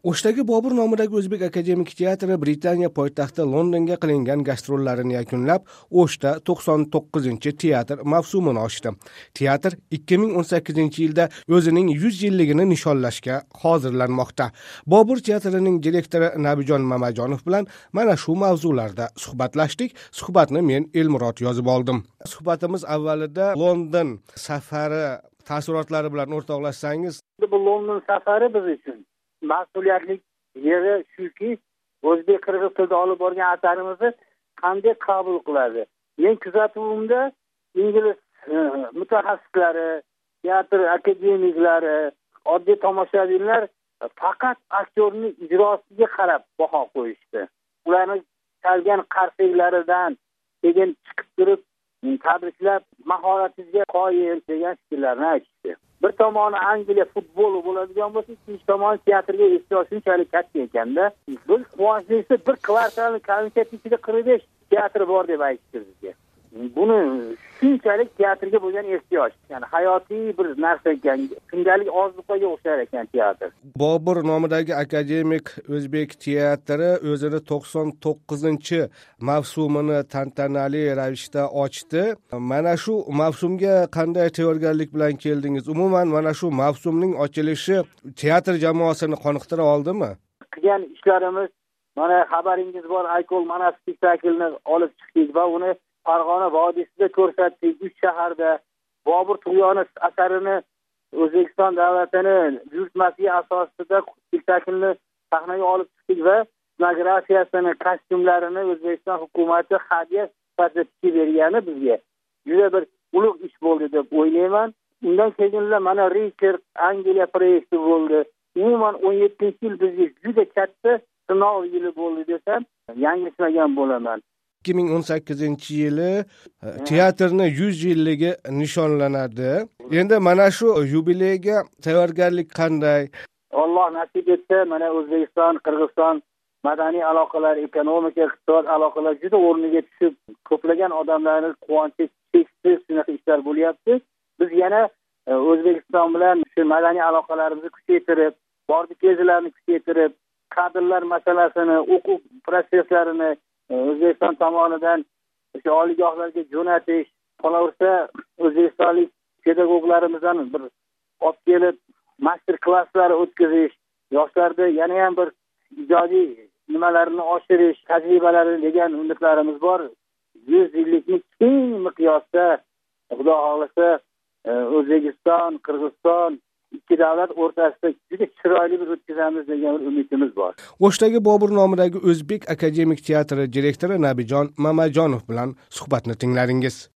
O'shdagi Bobur nomidagi O'zbek akademik teatri Britaniya poytaxti Londonga qilingan gastrollarini yakunlab, O'shda 99-chi teatr mavsumini ochdi. Teatr 2018-yilda o'zining 100 yilligini nishonlashga hozirlanmoqda. Bobur teatrining direktori Nabijon Mamajonov bilan mana shu mavzularda suhbatlashdik. Suhbatni men Elmurod yozib oldim. Suhbatimiz avvalida London safari taassurotlari bilan o'rtoqlashsangiz. Bu London safari biz uchun mas'uliyatli yeri shuki, o'zbek-qirg'iz tilida olib borgan asarimizni qanday qabul qiladi. Men kuzatuvimda ingliz mutaxassislari, teatr akademiklari, oddiy tomoshabinlar faqat aktyorning ijrosiga qarab baho qo'yishdi. Ularning chalgan qarsaklaridan keyin chiqib turib tabriklab, mahoratingizga qoyil degan fikrlarni aytishdi. Bir tomoni Angliya futboli bo'ladigan bo'lsa, ikkinchi tomoni teatrga ehtiyoj shunchalik katta ekanda, biz quvonchli bir kvartalni konserti ichida 45 teatr bor deb aytishdi bizga. Buni shunchalik teatrga bo'lgan ehtiyoj, ya'ni hayotiy bir narsa ekan, kundalik ozuqaga o'xshar ekan teatr. Bobur nomidagi akademik O'zbek teatri o'zini 99-chi mavsumini tantanali ravishda ochdi. Mana shu mavsumga qanday tayyorgarlik bilan keldingiz? Umuman mana shu mavsumning ochilishi teatr jamoasini qoniqtira oldimi? Qilgan ishlarimiz, mana xabaringiz bor, Aykol mana spektaklni olib chiqdik va uni Farg'ona vodiysida ko'rsatdik, 3 shaharda. Bobur tug'yoni asarini O'zbekiston davlatining buyurtmasiga asosida spektaklni sahnaga olib chiqdik va scenografiyasini, kostyumlarini O'zbekiston hukumati hadya sifatida tikib bergani bizga juda bir ulug' ish bo'ldi deb o'ylayman. Undan keyin mana Richard Angliya proyekti bo'ldi. Umuman 17-yil bizga juda katta sinov yili bo'ldi desam, yanglishmagan bo'laman. 2018-yili teatrning 100 yilligi nishonlanadi. Endi mana shu yubileyga tayyorgarlik qanday? Alloh nasib etsa, mana O'zbekiston, Qirg'iziston madaniy aloqalar, ekonomik, iqtisod aloqalar juda o'rniga tushib, ko'plagan odamlarning quvonchi cheksiz shunaqa ishlar bo'lyapti. Biz yana O'zbekiston bilan shu madaniy aloqalarimizni kuchaytirib, bordi kezilarni kuchaytirib, kadrlar masalasini, o'quv prosesslarini O'zbekiston tomonidan o'sha oliygohlarga jo'natish, qolaversa o'zbekistonlik pedagoglarimizdan bir olib kelib master klasslar o'tkazish, yoshlarda yana ham bir ijodiy nimalarini oshirish, tajribalari degan umidlarimiz bor. 100 yillikni keng miqyosda Xudo xohlasa O'zbekiston, Qirg'iziston ikki davlat o'rtasida juda chiroyli bir o'tkazamiz degan umidimiz bor. O'shdagi Bobur nomidagi O'zbek akademik teatri direktori Nabijon Mamajonov bilan suhbatni tinglaringiz.